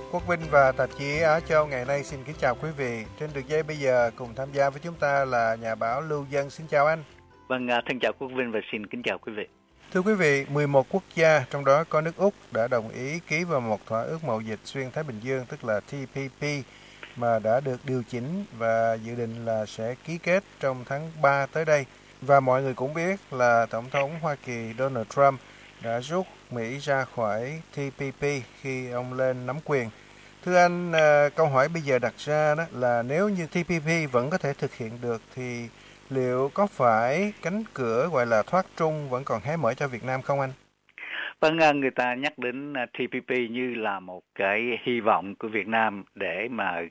Quốc Vinh và tạp chí Á Châu ngày nay xin kính chào quý vị. Trên đường dây bây giờ cùng tham gia với chúng ta là nhà báo Lưu Dân. Xin chào anh. Vâng, thân chào Quốc Vinh và xin kính chào quý vị. Thưa quý vị, 11 quốc gia, trong đó có nước Úc, đã đồng ý ký vào một thỏa ước mậu dịch xuyên Thái Bình Dương, tức là TPP, mà đã được điều chỉnh và dự định là sẽ ký kết trong tháng 3 tới đây. Và mọi người cũng biết là Tổng thống Hoa Kỳ Donald Trump đã rút Mỹ ra khỏi TPP khi ông lên nắm quyền. Thưa anh, câu hỏi bây giờ đặt ra đó là nếu như TPP vẫn có thể thực hiện được thì liệu có phải cánh cửa gọi là thoát Trung vẫn còn hé mở cho Việt Nam không anh? Vâng, người ta nhắc đến TPP như là một cái hy vọng của Việt Nam để mà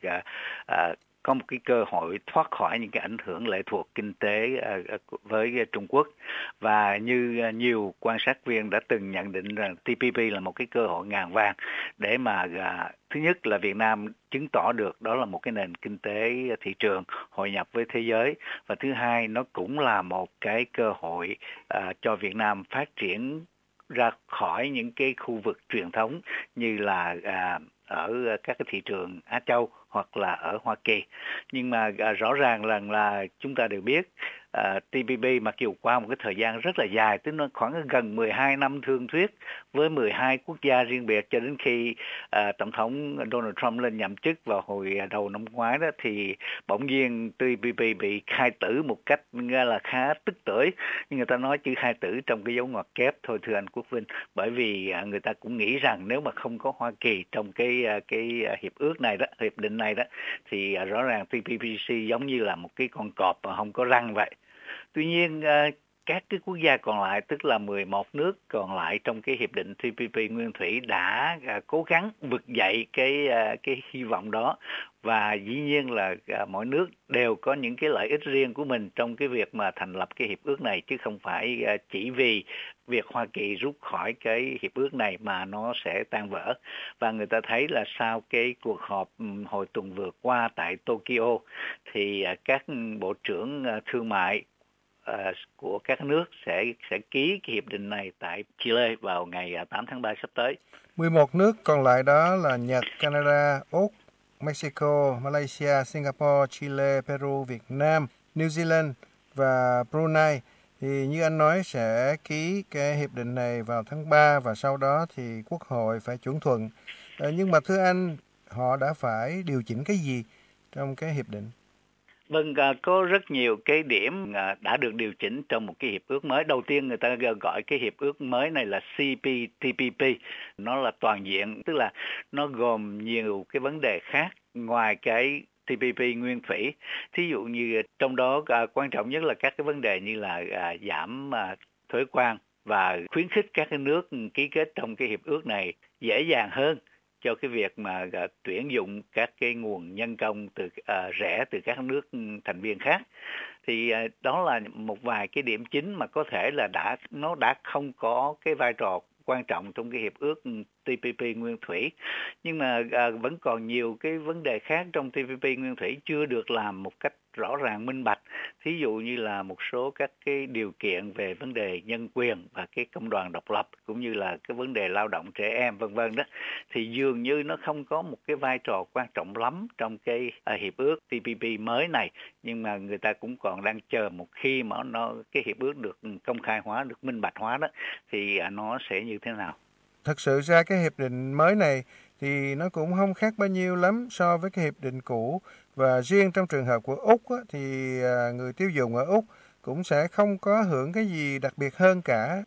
có một cái cơ hội thoát khỏi những cái ảnh hưởng lệ thuộc kinh tế với Trung Quốc. Và như nhiều quan sát viên đã từng nhận định rằng TPP là một cái cơ hội ngàn vàng để mà thứ nhất là Việt Nam chứng tỏ được đó là một cái nền kinh tế thị trường hội nhập với thế giới, và thứ hai nó cũng là một cái cơ hội cho Việt Nam phát triển ra khỏi những cái khu vực truyền thống như là ở các cái thị trường Á Châu hoặc là ở Hoa Kỳ. Nhưng mà rõ ràng là chúng ta đều biết TPP mặc dù qua một cái thời gian rất là dài, tức nó khoảng gần 12 năm thương thuyết với 12 quốc gia riêng biệt, cho đến khi Tổng thống Donald Trump lên nhậm chức vào hồi đầu năm ngoái đó, thì bỗng nhiên TPP bị khai tử một cách nghe là khá tức tưởi. Nhưng người ta nói chữ khai tử trong cái dấu ngoặc kép thôi, thưa anh Quốc Vinh, bởi vì người ta cũng nghĩ rằng nếu mà không có Hoa Kỳ trong cái hiệp ước này đó, hiệp định này đó, thì rõ ràng TPPC giống như là một cái con cọp mà không có răng vậy. Tuy nhiên các cái quốc gia còn lại, tức là 11 nước còn lại trong cái hiệp định TPP nguyên thủy đã cố gắng vực dậy cái hy vọng đó, và dĩ nhiên là mỗi nước đều có những cái lợi ích riêng của mình trong cái việc mà thành lập cái hiệp ước này, chứ không phải chỉ vì việc Hoa Kỳ rút khỏi cái hiệp ước này mà nó sẽ tan vỡ. Và người ta thấy là sau cái cuộc họp hồi tuần vừa qua tại Tokyo thì các bộ trưởng thương mại của các nước sẽ ký cái hiệp định này tại Chile vào ngày 8 tháng 3 sắp tới. 11 nước còn lại đó là Nhật, Canada, Úc, Mexico, Malaysia, Singapore, Chile, Peru, Việt Nam, New Zealand và Brunei. Thì như anh nói sẽ ký cái hiệp định này vào tháng 3 và sau đó thì Quốc hội phải chuẩn thuận. Nhưng mà thưa anh, họ đã phải điều chỉnh cái gì trong cái hiệp định? Vâng, có rất nhiều cái điểm đã được điều chỉnh trong một cái hiệp ước mới. Đầu tiên người ta gọi cái hiệp ước mới này là CPTPP. Nó là toàn diện, tức là nó gồm nhiều cái vấn đề khác ngoài cái TPP nguyên thủy. Thí dụ như trong đó quan trọng nhất là các cái vấn đề như là giảm thuế quan và khuyến khích các cái nước ký kết trong cái hiệp ước này dễ dàng hơn cho cái việc mà tuyển dụng các cái nguồn nhân công rẻ từ các nước thành viên khác. Thì đó là một vài cái điểm chính mà có thể là nó đã không có cái vai trò quan trọng trong cái hiệp ước TPP nguyên thủy, nhưng mà vẫn còn nhiều cái vấn đề khác trong TPP nguyên thủy chưa được làm một cách rõ ràng minh bạch. Thí dụ như là một số các cái điều kiện về vấn đề nhân quyền và cái công đoàn độc lập, cũng như là cái vấn đề lao động trẻ em vân vân đó, thì dường như nó không có một cái vai trò quan trọng lắm trong cái hiệp ước TPP mới này. Nhưng mà người ta cũng còn đang chờ một khi mà cái hiệp ước được công khai hóa, được minh bạch hóa đó, thì nó sẽ như thế nào. Thật sự ra cái hiệp định mới này thì nó cũng không khác bao nhiêu lắm so với cái hiệp định cũ, và riêng trong trường hợp của Úc á, thì người tiêu dùng ở Úc cũng sẽ không có hưởng cái gì đặc biệt hơn cả.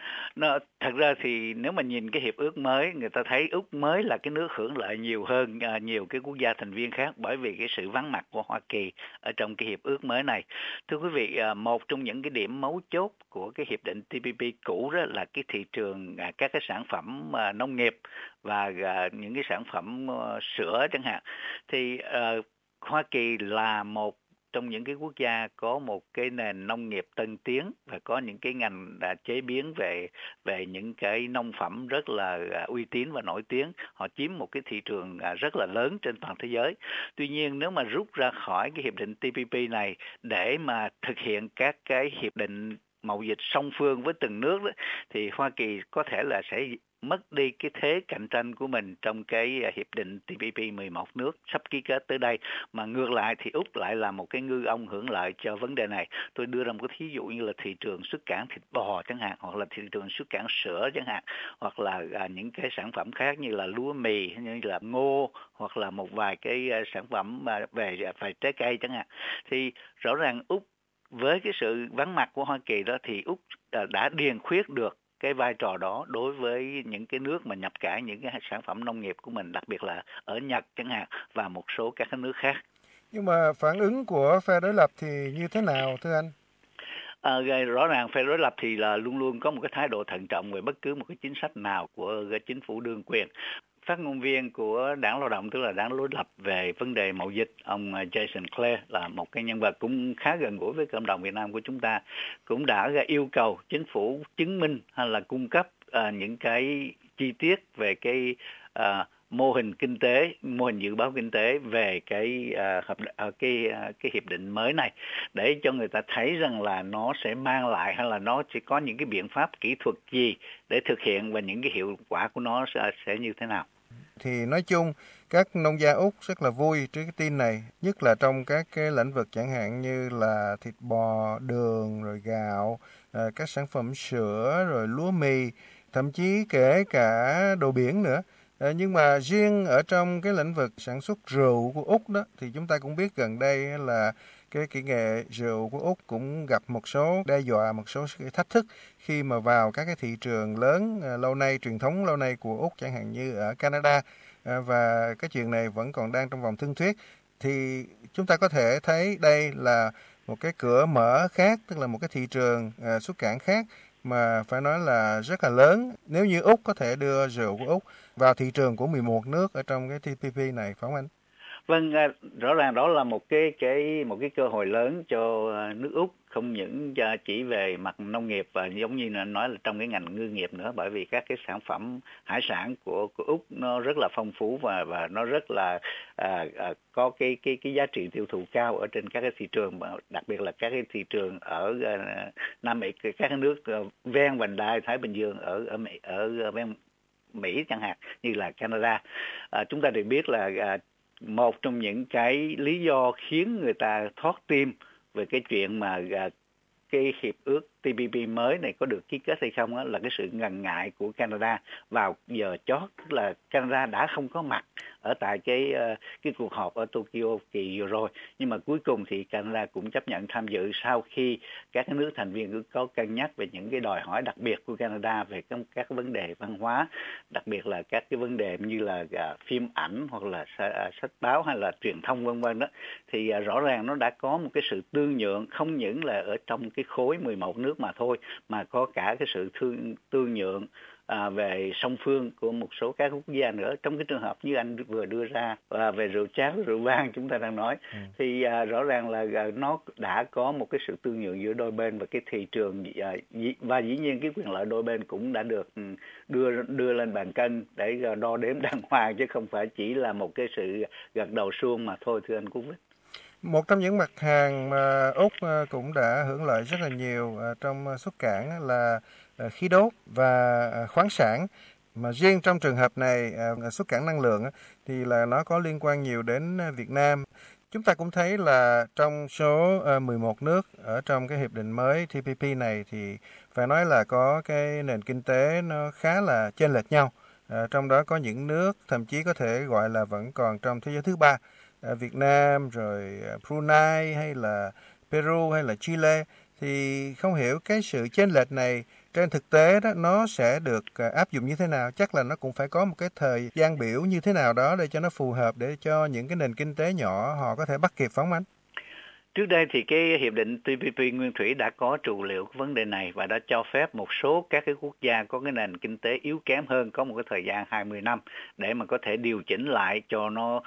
Thật ra thì nếu mà nhìn cái hiệp ước mới, người ta thấy Úc mới là cái nước hưởng lợi nhiều hơn nhiều cái quốc gia thành viên khác, bởi vì cái sự vắng mặt của Hoa Kỳ ở trong cái hiệp ước mới này. Thưa quý vị, một trong những cái điểm mấu chốt của cái hiệp định TPP cũ đó là cái thị trường các cái sản phẩm nông nghiệp và những cái sản phẩm sữa chẳng hạn. Thì Hoa Kỳ là một trong những cái quốc gia có một cái nền nông nghiệp tân tiến và có những cái ngành chế biến về những cái nông phẩm rất là uy tín và nổi tiếng. Họ chiếm một cái thị trường rất là lớn trên toàn thế giới. Tuy nhiên nếu mà rút ra khỏi cái hiệp định TPP này để mà thực hiện các cái hiệp định mậu dịch song phương với từng nước đó, thì Hoa Kỳ có thể là sẽ mất đi cái thế cạnh tranh của mình trong cái hiệp định TPP 11 nước sắp ký kết tới đây, mà ngược lại thì Úc lại là một cái ngư ông hưởng lợi cho vấn đề này. Tôi đưa ra một cái thí dụ như là thị trường xuất cảng thịt bò chẳng hạn, hoặc là thị trường xuất cảng sữa chẳng hạn, hoặc là những cái sản phẩm khác như là lúa mì, như là ngô, hoặc là một vài cái sản phẩm về trái cây chẳng hạn. Thì rõ ràng Úc với cái sự vắng mặt của Hoa Kỳ đó thì Úc đã điền khuyết được cái vai trò đó đối với những cái nước mà nhập cảng những cái sản phẩm nông nghiệp của mình, đặc biệt là ở Nhật chẳng hạn và một số các nước khác. Nhưng mà phản ứng của phe đối lập thì như thế nào thưa anh? Rõ ràng phe đối lập thì là luôn luôn có một cái thái độ thận trọng về bất cứ một cái chính sách nào của chính phủ đương quyền. Phát ngôn viên của Đảng Lao động, tức là đảng đối lập về vấn đề mậu dịch, ông Jason Clare là một cái nhân vật cũng khá gần gũi với cộng đồng Việt Nam của chúng ta, cũng đã yêu cầu chính phủ chứng minh hay là cung cấp những cái chi tiết về cái mô hình kinh tế, mô hình dự báo kinh tế về cái hiệp định mới này, để cho người ta thấy rằng là nó sẽ mang lại hay là nó chỉ có những cái biện pháp kỹ thuật gì để thực hiện và những cái hiệu quả của nó sẽ như thế nào. Thì nói chung các nông gia Úc rất là vui trước cái tin này, nhất là trong các cái lĩnh vực chẳng hạn như là thịt bò, đường, rồi gạo, các sản phẩm sữa, rồi lúa mì, thậm chí kể cả đồ biển nữa. Nhưng mà riêng ở trong cái lĩnh vực sản xuất rượu của Úc đó thì chúng ta cũng biết gần đây là cái kỹ nghệ rượu của Úc cũng gặp một số đe dọa, một số thách thức khi mà vào các cái thị trường lớn lâu nay, truyền thống lâu nay của Úc chẳng hạn như ở Canada, và cái chuyện này vẫn còn đang trong vòng thương thuyết. Thì chúng ta có thể thấy đây là một cái cửa mở khác, tức là một cái thị trường xuất cảng khác mà phải nói là rất là lớn. Nếu như Úc có thể đưa rượu của Úc vào thị trường của 11 nước ở trong cái TPP này, phải không anh? Vâng, rõ ràng đó là một cái cơ hội lớn cho nước Úc, không những chỉ về mặt nông nghiệp và giống như là nói là trong cái ngành ngư nghiệp nữa, bởi vì các cái sản phẩm hải sản của Úc nó rất là phong phú và nó rất là có cái giá trị tiêu thụ cao ở trên các cái thị trường, đặc biệt là các cái thị trường ở Nam Mỹ, các cái nước ven vành đai Thái Bình Dương ở ven Mỹ chẳng hạn như là Canada. Chúng ta đều biết là một trong những cái lý do khiến người ta thót tim về cái chuyện mà cái hiệp ước TPP mới này có được ký kết hay không là cái sự ngần ngại của Canada vào giờ chót, tức là Canada đã không có mặt ở tại cái cuộc họp ở Tokyo kỳ vừa rồi, nhưng mà cuối cùng thì Canada cũng chấp nhận tham dự sau khi các cái nước thành viên có cân nhắc về những cái đòi hỏi đặc biệt của Canada về các vấn đề văn hóa, đặc biệt là các cái vấn đề như là phim ảnh hoặc là sách báo hay là truyền thông vân vân đó. Thì rõ ràng nó đã có một cái sự tương nhượng, không những là ở trong cái khối 11 nước mà thôi, mà có cả cái sự tương nhượng về song phương của một số các quốc gia nữa. Trong cái trường hợp như anh vừa đưa ra về rượu cháo, rượu vang chúng ta đang nói, thì rõ ràng là nó đã có một cái sự tương nhượng giữa đôi bên, và cái thị trường và dĩ nhiên cái quyền lợi đôi bên cũng đã được đưa lên bàn cân để đo đếm đàng hoàng, chứ không phải chỉ là một cái sự gật đầu suông mà thôi, thưa anh Quốc Vích. Một trong những mặt hàng mà Úc cũng đã hưởng lợi rất là nhiều trong xuất cảng là khí đốt và khoáng sản. Mà riêng trong trường hợp này, xuất cảng năng lượng thì là nó có liên quan nhiều đến Việt Nam. Chúng ta cũng thấy là trong số 11 nước ở trong cái hiệp định mới TPP này thì phải nói là có cái nền kinh tế nó khá là chênh lệch nhau. Trong đó có những nước thậm chí có thể gọi là vẫn còn trong thế giới thứ ba. Việt Nam, rồi Brunei hay là Peru hay là Chile, thì không hiểu cái sự chênh lệch này trên thực tế đó nó sẽ được áp dụng như thế nào. Chắc là nó cũng phải có một cái thời gian biểu như thế nào đó để cho nó phù hợp, để cho những cái nền kinh tế nhỏ họ có thể bắt kịp, phóng ánh. Trước đây thì cái hiệp định TPP Nguyên Thủy đã có trù liệu cái vấn đề này và đã cho phép một số các cái quốc gia có cái nền kinh tế yếu kém hơn có một cái thời gian 20 năm để mà có thể điều chỉnh lại cho nó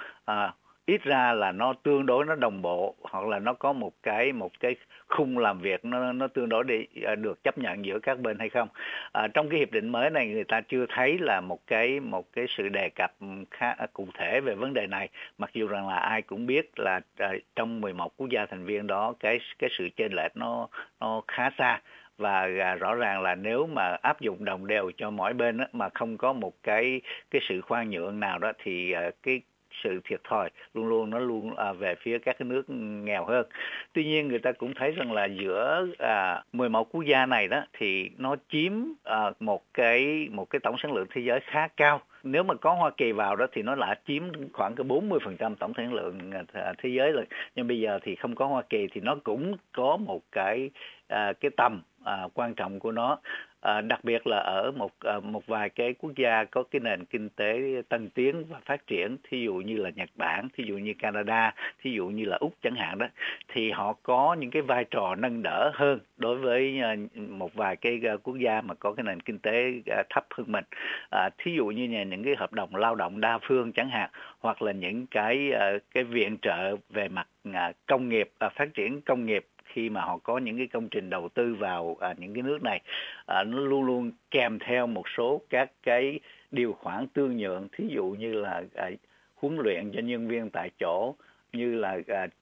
ít ra là nó tương đối nó đồng bộ, hoặc là nó có một cái khung làm việc nó tương đối để được chấp nhận giữa các bên hay không. Trong cái hiệp định mới này người ta chưa thấy là một cái sự đề cập khá cụ thể về vấn đề này, mặc dù rằng là ai cũng biết là trong 11 quốc gia thành viên đó cái sự chênh lệch nó khá xa, và rõ ràng là nếu mà áp dụng đồng đều cho mỗi bên á, mà không có một cái sự khoan nhượng nào đó thì cái sự thiệt thòi nó luôn về phía các cái nước nghèo hơn. Tuy nhiên người ta cũng thấy rằng là giữa 11 quốc gia này đó thì nó chiếm một cái tổng sản lượng thế giới khá cao. Nếu mà có Hoa Kỳ vào đó thì nó lại chiếm khoảng cái 40% tổng sản lượng thế giới rồi. Nhưng bây giờ thì không có Hoa Kỳ thì nó cũng có một cái tầm quan trọng của nó. Đặc biệt là ở một vài cái quốc gia có cái nền kinh tế tân tiến và phát triển, thí dụ như là Nhật Bản, thí dụ như Canada, thí dụ như là Úc chẳng hạn đó, thì họ có những cái vai trò nâng đỡ hơn đối với một vài cái quốc gia mà có cái nền kinh tế thấp hơn mình. Thí dụ như những cái hợp đồng lao động đa phương chẳng hạn, hoặc là những cái viện trợ về mặt công nghiệp, phát triển công nghiệp, khi mà họ có những cái công trình đầu tư vào những cái nước này, nó luôn luôn kèm theo một số các cái điều khoản tương nhượng, thí dụ như là huấn luyện cho nhân viên tại chỗ, như là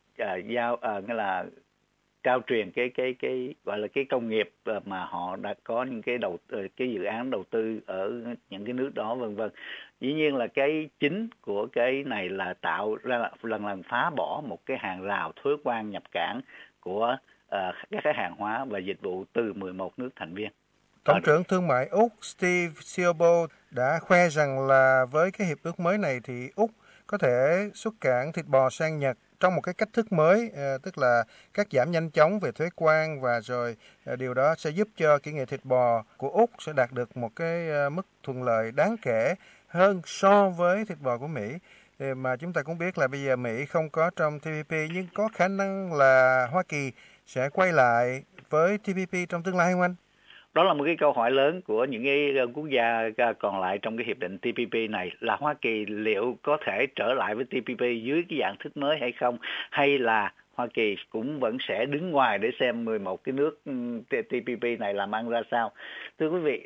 nghĩa là trao truyền cái gọi là cái công nghiệp mà họ đã có những cái dự án đầu tư ở những cái nước đó, vân vân. Dĩ nhiên là cái chính của cái này là tạo ra lần phá bỏ một cái hàng rào thuế quan nhập cảng của các cái hàng hóa và dịch vụ từ 11 nước thành viên. Tổng trưởng Thương mại Úc Steve Siobo đã khoe rằng là với cái hiệp ước mới này thì Úc có thể xuất cảng thịt bò sang Nhật trong một cái cách thức mới, tức là cắt giảm nhanh chóng về thuế quan, và rồi điều đó sẽ giúp cho kỹ nghệ thịt bò của Úc sẽ đạt được một cái mức thuận lợi đáng kể hơn so với thịt bò của Mỹ. Mà chúng ta cũng biết là bây giờ Mỹ không có trong TPP, nhưng có khả năng là Hoa Kỳ sẽ quay lại với TPP trong tương lai không anh? Đó là một cái câu hỏi lớn của những cái quốc gia còn lại trong cái hiệp định TPP này, là Hoa Kỳ liệu có thể trở lại với TPP dưới cái dạng thức mới hay không, hay là Hoa Kỳ cũng vẫn sẽ đứng ngoài để xem 11 cái nước TPP này làm ăn ra sao. Thưa quý vị,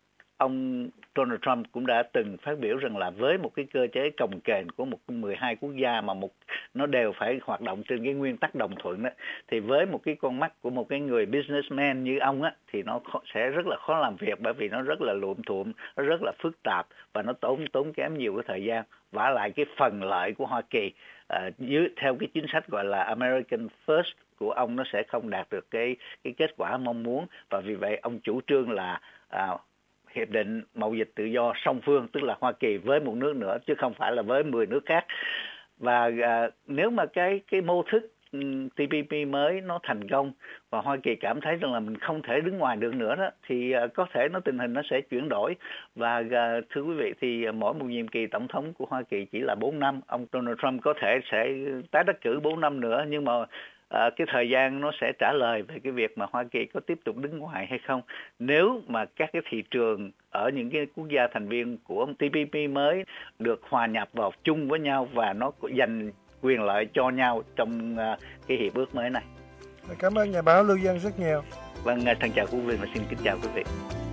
ông Donald Trump cũng đã từng phát biểu rằng là với một cái cơ chế cồng kềnh của 12 quốc gia mà nó đều phải hoạt động trên cái nguyên tắc đồng thuận đó, thì với một cái con mắt của một cái người businessman như ông á, thì nó sẽ rất là khó làm việc, bởi vì nó rất là luộm thuộm, nó rất là phức tạp và nó tốn kém nhiều cái thời gian. Vả lại cái phần lợi của Hoa Kỳ theo cái chính sách gọi là American First của ông, nó sẽ không đạt được cái kết quả mong muốn, và vì vậy ông chủ trương là hiệp định mậu dịch tự do song phương, tức là Hoa Kỳ với một nước nữa chứ không phải là với 10 nước khác. Và nếu mà cái mô thức TPP mới nó thành công và Hoa Kỳ cảm thấy rằng là mình không thể đứng ngoài được nữa đó, thì có thể tình hình nó sẽ chuyển đổi. Và thưa quý vị, thì mỗi một nhiệm kỳ tổng thống của Hoa Kỳ chỉ là 4 năm. Ông Donald Trump có thể sẽ tái đắc cử 4 năm nữa, nhưng mà cái thời gian nó sẽ trả lời về cái việc mà Hoa Kỳ có tiếp tục đứng ngoài hay không. Nếu mà các cái thị trường ở những cái quốc gia thành viên của TPP mới được hòa nhập vào chung với nhau và nó dành quyền lợi cho nhau trong cái hiệp ước mới này. Cảm ơn nhà báo Lưu Dân rất nhiều. Vâng, thân chào quý vị và xin kính chào quý vị.